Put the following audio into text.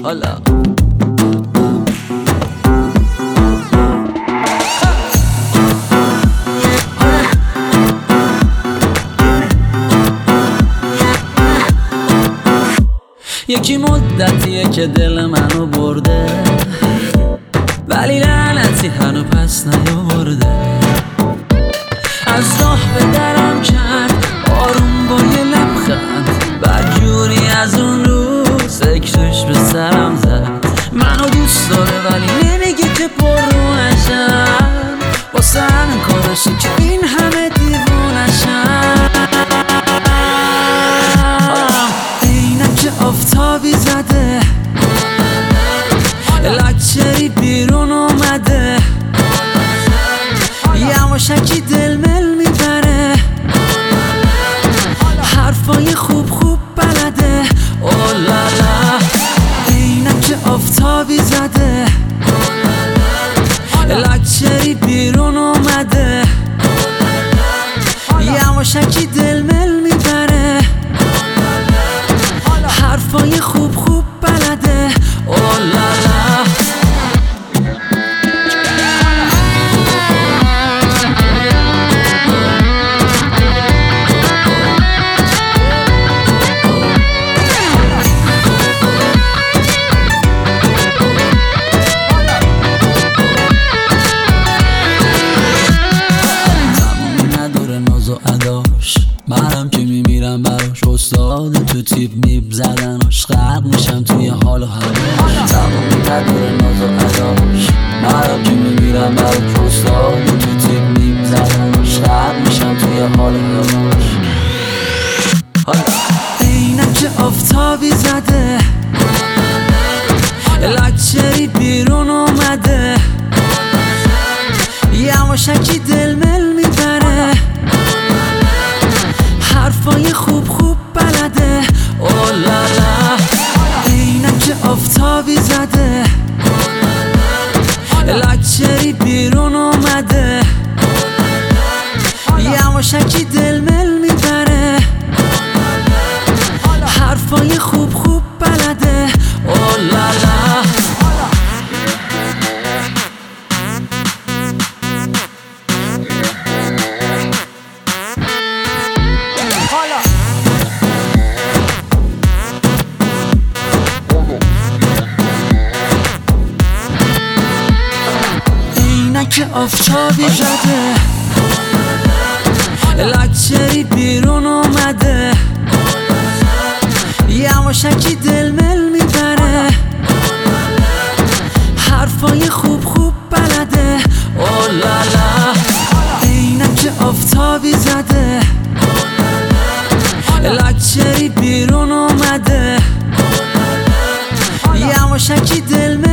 حالا یکی مدتیه که دل منو برده، ولی لعنتی هنو پس نیاورده. از راه به درم کرد آروم با یه لبخند، بدجوری از اون روز فکرش به سرم زد. منو دوست داره ولی نمیگه که پررو نشم، واسه همین کارشه که این همه دیوونشم. اینک آفتابی زده، لکچری بیرون اومده، یواشکی دل مل میبره، حرفای خوب خوب بلده. اولالا اینک آفتابی زده، لکچری بیرون اومده، یواشکی دل مل میبره، حرفای خوب خوب بلده. اولالا منم که میمیرم براش، استاد تو تیپ میب زدناش، غرق میشم توی حال و هواش. تمام نداره ناز و اداش، منم که میمیرم براش، استاد تو تیپ میب زدناش، غرق میشم توی حال و هواش. اینک آفتابی زده، لکچری بیرون اومده، یواشکی دل مل میبره، حرفای خوب خوب بلده. اولالا اینک آفتابی زده، لکچری بیرون اومده، یواشکی دل مل میبره، حرفای خوب خوب بلده. اولالا که آفتابی زده، لکچری بیرون اومده، یواشکی دل مل میبره، حرفای خوب خوب بلده. اولالا اینک آفتابی زده، لکچری بیرون اومده، یواشکی دل مل